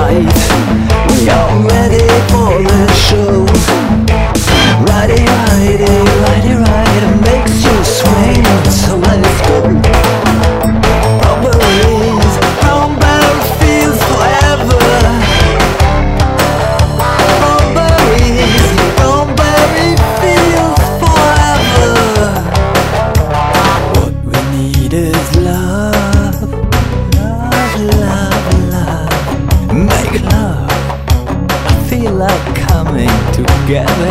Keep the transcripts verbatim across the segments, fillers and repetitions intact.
right. We are ready for the show. Righty, righty, righty, right. It makes you swing, so let's go. Strawberries, strawberry fields forever. Strawberries, strawberry fields forever. What we need is love, love, love, love. Make love. I feel like coming together.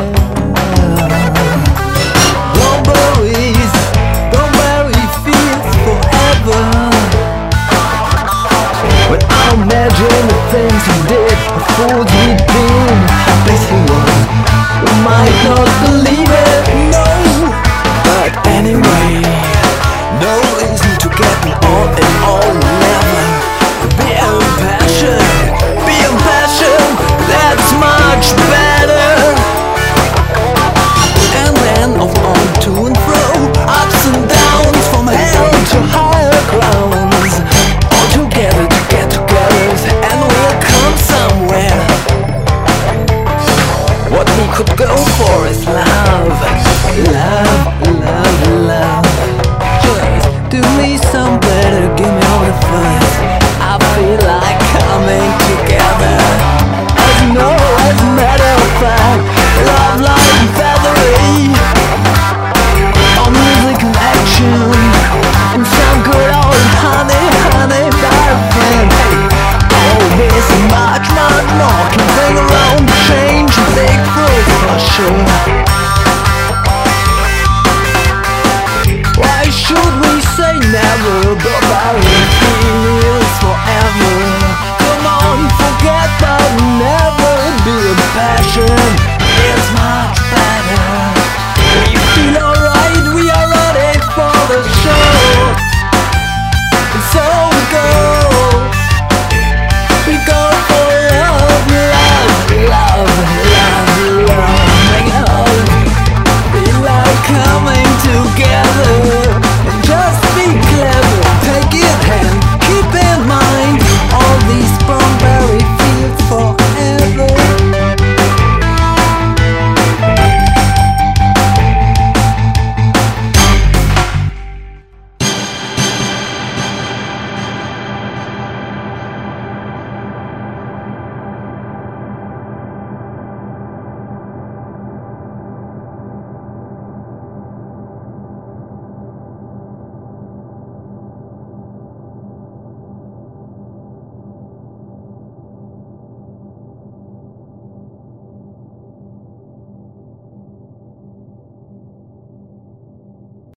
Strawberries, strawberry fields forever. When I imagine the things we did, the fools we've been, how blessed he was. We might not believe it, no. But anyway, no reason to get all in all never. Be impassioned, be impassioned, that's much better. And then off on to and fro, ups and downs from hell to higher grounds. All together to get together, and we'll come somewhere. What we could go for is love, love, love, love. Just do me some better, give me all the fuzz. I feel like coming together. As you know, as a matter of fact, love, light and feathery. All music and action, and some good old honey, honey, my friend. Oh, there's much, much more. Can bring around change and big fruit for sure.